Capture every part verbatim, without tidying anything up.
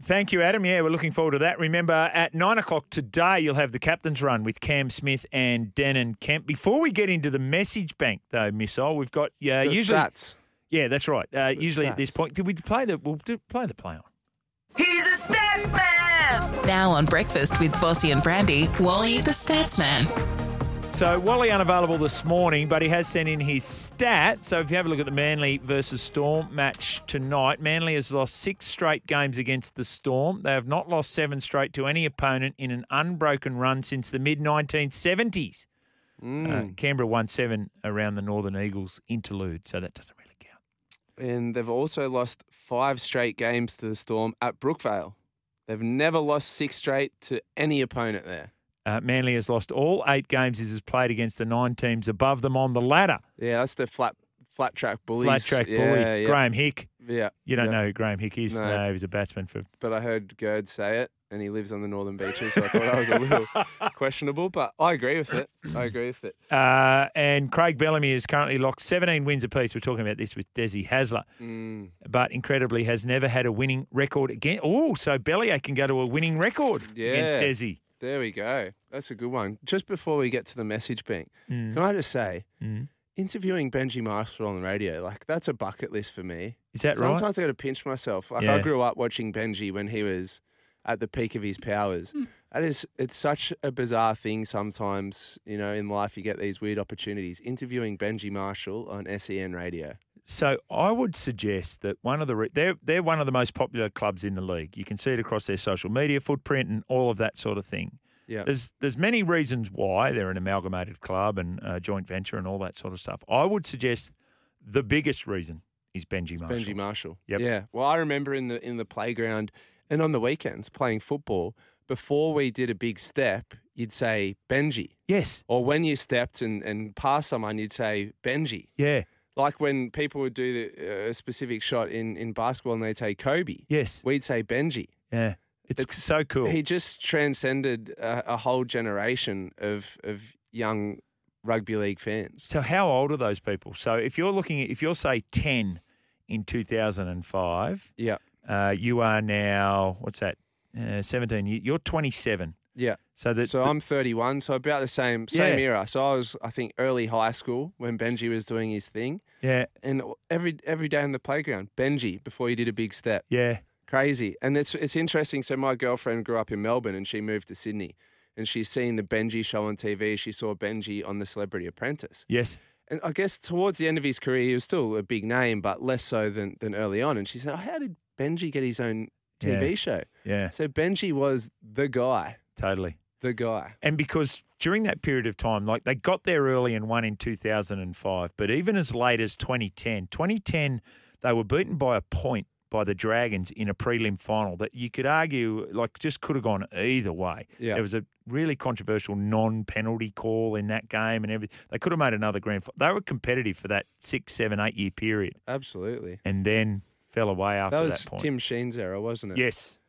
Thank you, Adam. Yeah, we're looking forward to that. Remember, at nine o'clock today, you'll have the Captain's Run with Cam Smith and Denon Kemp. Before we get into the message bank, though, Missile, we've got uh, The usually stats. Yeah, that's right. Uh, usually stats. at this point, did we play the? We'll do, play the play on. He's a stat man. Now on Breakfast with Bossy and Brandy, Wally the Stats Man. So Wally unavailable this morning, but he has sent in his stat. So if you have a look at the Manly versus Storm match tonight, Manly has lost six straight games against the Storm. They have not lost seven straight to any opponent in an unbroken run since the mid nineteen seventies. Mm. Uh, Canberra won seven around the Northern Eagles interlude, so that doesn't really count. And they've also lost five straight games to the Storm at Brookvale. They've never lost six straight to any opponent there. Uh, Manly has lost all eight games it has played against the nine teams above them on the ladder. Yeah, that's the flat flat track bullies. Flat track yeah, bully. Yeah. Graham Hick. Yeah. You don't yeah. know who Graham Hick is? No. No, he's a batsman for... But I heard Gerd say it, and he lives on the Northern Beaches, so I thought that was a little questionable, but I agree with it. I agree with it. Uh, and Craig Bellamy has currently locked seventeen wins apiece. We're talking about this with Desi Hasler. Mm. But incredibly has never had a winning record again. Oh, so Bellamy can go to a winning record Yeah. against Desi. There we go. That's a good one. Just before we get to the message bank, Mm. can I just say, Mm. interviewing Benji Marshall on the radio, like, that's a bucket list for me. Is that right? Sometimes I got to pinch myself. Like, Yeah. I grew up watching Benji when he was at the peak of his powers. Hmm. That is, it's such a bizarre thing sometimes, you know, in life you get these weird opportunities. Interviewing Benji Marshall on S E N radio. So I would suggest that one of the re- they're they're one of the most popular clubs in the league. You can see it across their social media footprint and all of that sort of thing. Yeah. There's there's many reasons why they're an amalgamated club and a joint venture and all that sort of stuff. I would suggest the biggest reason is Benji Marshall. Benji Marshall. Yep. Yeah. Well, I remember in the in the playground and on the weekends playing football, before we did a big step, you'd say Benji. Yes. Or when you stepped and, and passed someone, you'd say Benji. Yeah. Like when people would do the, uh, a specific shot in, in basketball and they'd say Kobe, Yes. we'd say Benji. Yeah. It's, It's- so cool. He just transcended a, a whole generation of of young rugby league fans. So how old are those people? So if you're looking at, if you're say ten in two thousand five, Yeah. uh, you are now, what's that, uh, seventeen, You- you're twenty-seven. Yeah. So that So I'm thirty-one, so about the same same Yeah. era. So I was, I think, early high school when Benji was doing his thing. yeah, And every every day in the playground, Benji, before he did a big step. yeah, Crazy. And it's it's interesting. So my girlfriend grew up in Melbourne and she moved to Sydney. And she's seen the Benji show on T V. She saw Benji on The Celebrity Apprentice. yes, And I guess towards the end of his career, he was still a big name, but less so than, than early on. And she said, oh, how did Benji get his own T V Yeah. show? yeah, So Benji was the guy, totally. the guy. And because during that period of time, like they got there early and won in two thousand five, but even as late as twenty ten, twenty ten, they were beaten by a point by the Dragons in a prelim final that you could argue like just could have gone either way. Yeah. There was a really controversial non-penalty call in that game and everything. They could have made another grand final. They were competitive for that six, seven, eight year period Absolutely. and then fell away after That that, was point. Tim Sheen's era, wasn't it? Yes.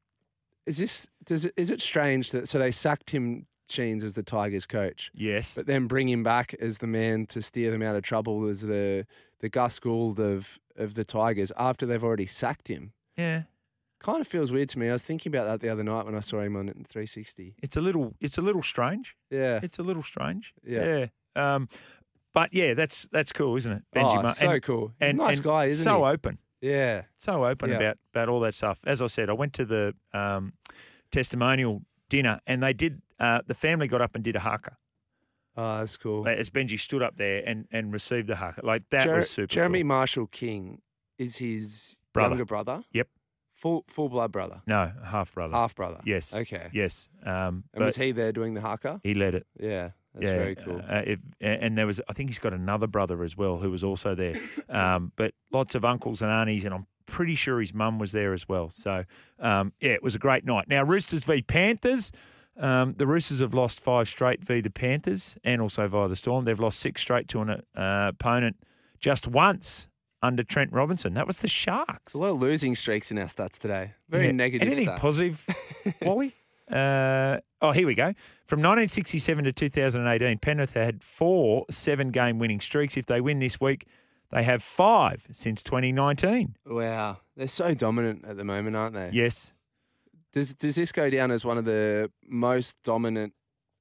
Is this does it, is it strange that so they sacked Tim Sheens as the Tigers coach, Yes. but then bring him back as the man to steer them out of trouble as the the Gus Gould of of the Tigers after they've already sacked him? Yeah. Kind of feels weird to me. I was thinking about that the other night when I saw him on three sixty. It's a little it's a little strange. Yeah. It's a little strange. Yeah. Yeah. Um, but yeah, that's that's cool, isn't it? Benji oh, Mar- so and, cool. He's and, a nice and guy, isn't so he? open. Yeah. So open Yeah. about, about all that stuff. As I said, I went to the um, testimonial dinner and they did uh, the family got up and did a haka. Oh, that's cool. As Benji stood up there and, and received the haka. Like that Jer- was super Jeremy cool. Marshall King is his Brother. younger brother. Yep. Full full blood brother. No, half brother. Half brother. Yes. Okay. Yes. Um, And but was he there doing the haka? he led it. Yeah. That's yeah, very cool. Uh, if, and there was, I think he's got another brother as well who was also there. Um, but lots of uncles and aunties, and I'm pretty sure his mum was there as well. So, um, yeah, it was a great night. Now, Roosters v Panthers. Um, the Roosters have lost five straight v the Panthers and also via the Storm. They've lost six straight to an uh, opponent just once under Trent Robinson. That was the Sharks. A lot of losing streaks in our stats today. Very Yeah. negative Anything stats. positive, Wally? Uh, oh, here we go. From nineteen sixty-seven to two thousand eighteen, Penrith had four seven-game winning streaks. If they win this week, they have five since twenty nineteen. Wow. They're so dominant at the moment, aren't they? Yes. Does does this go down as one of the most dominant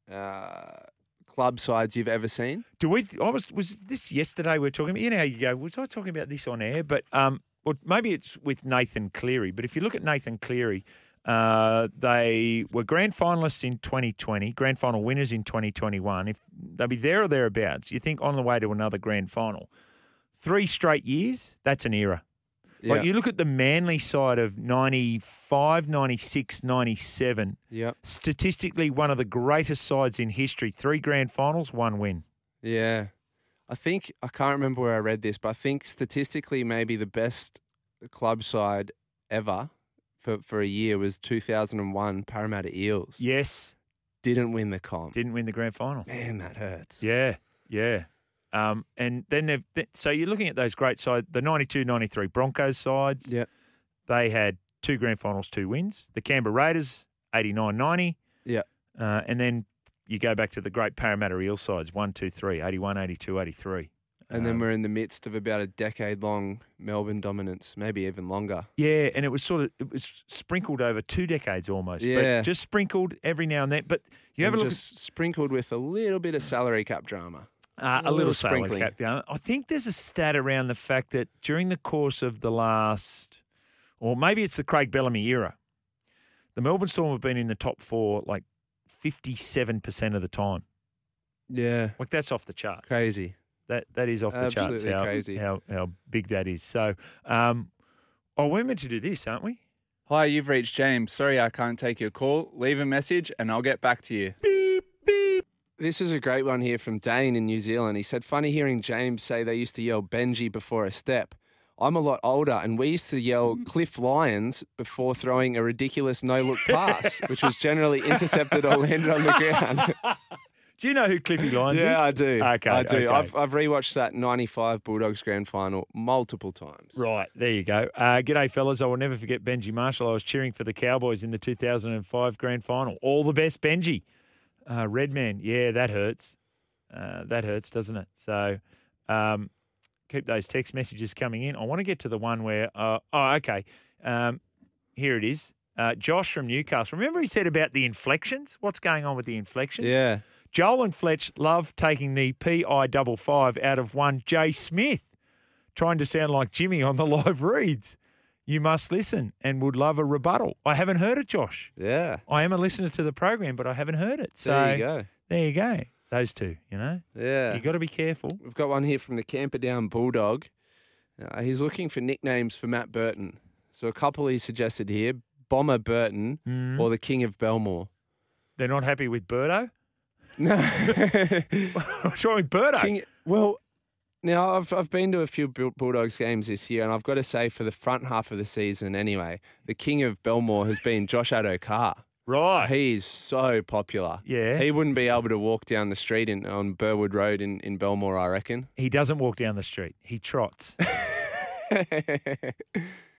uh, club sides you've ever seen? Do we? I was was this yesterday? We were talking about. You know how you go. Was I talking about this on air? But um, well, maybe it's with Nathan Cleary. But if you look at Nathan Cleary, uh, they were grand finalists in twenty twenty, grand final winners in twenty twenty-one. If they'll be there or thereabouts, you think on the way to another grand final. Three straight years. That's an era. Yeah. Like you look at the Manly side of ninety-five, ninety-six, ninety-seven. Yep. Statistically, one of the greatest sides in history. Three grand finals, one win. Yeah. I think, I can't remember where I read this, but I think statistically maybe the best club side ever for, for a year was two thousand one Parramatta Eels. Yes. Didn't win the comp. Didn't win the grand final. Man, that hurts. Yeah, yeah. Um, and then they've so you're looking at those great sides, the ninety-two ninety-three Broncos sides. Yep. They had two grand finals, two wins. The Canberra Raiders, eighty-nine ninety. Yeah. Uh, and then you go back to the great Parramatta Eel sides, one, two, three, eighty-one, eighty-two, eighty-three. And then Um, we're in the midst of about a decade-long Melbourne dominance, maybe even longer. Yeah, and it was sort of it was sprinkled over two decades almost. Yeah. But just sprinkled every now and then. But you have And a look just sprinkled with a little bit of salary cap drama. at uh, a a little little salary sprinkling. cap down. I think there's a stat around the fact that during the course of the last, or maybe it's the Craig Bellamy era, the Melbourne Storm have been in the top four like fifty-seven percent of the time. Yeah. Like that's off the charts. Crazy. That that is off the charts. Absolutely How, crazy. how how big that is. So, um, oh, we're meant to do this, aren't we? Hi, you've reached James. Sorry I can't take your call. Leave a message and I'll get back to you. Beep beep. This is a great one here from Dane in New Zealand. He said, funny hearing James say they used to yell Benji before a step. I'm a lot older and we used to yell Cliff Lyons before throwing a ridiculous no-look pass, which was generally intercepted or landed on the ground. Do you know who Cliffy Lyons is? Yeah, I do. Okay, I do. okay. I've, I've rewatched that ninety-five Bulldogs grand final multiple times. Right, there you go. Uh, g'day, fellas. I will never forget Benji Marshall. I was cheering for the Cowboys in the two thousand five grand final. All the best, Benji. Uh, Redman, yeah, that hurts. Uh, that hurts, doesn't it? So um, keep those text messages coming in. I want to get to the one where, uh, oh, okay. Um, here it is. Uh, Josh from Newcastle. Remember he said about the inflections? What's going on with the inflections? Yeah. Joel and Fletch love taking the P I five five out of one Jay Smith, trying to sound like Jimmy on the live reads. You must listen and would love a rebuttal. I haven't heard it, Josh. Yeah. I am a listener to the program, but I haven't heard it. So There you go. There you go. Those two, you know. Yeah. You got to be careful. We've got one here from the Camperdown Bulldog. Uh, he's looking for nicknames for Matt Burton. So a couple he suggested here, Bomber Burton Mm. or the King of Belmore. They're not happy with Birdo? No. What's wrong with Birdo? King, well, now I've I've been to a few Bull- Bulldogs games this year, and I've got to say, for the front half of the season, anyway, the King of Belmore has been Josh Addo-Carr. Right. He is so popular. Yeah. He wouldn't be able to walk down the street in, on Burwood Road in, in Belmore, I reckon. He doesn't walk down the street. He trots.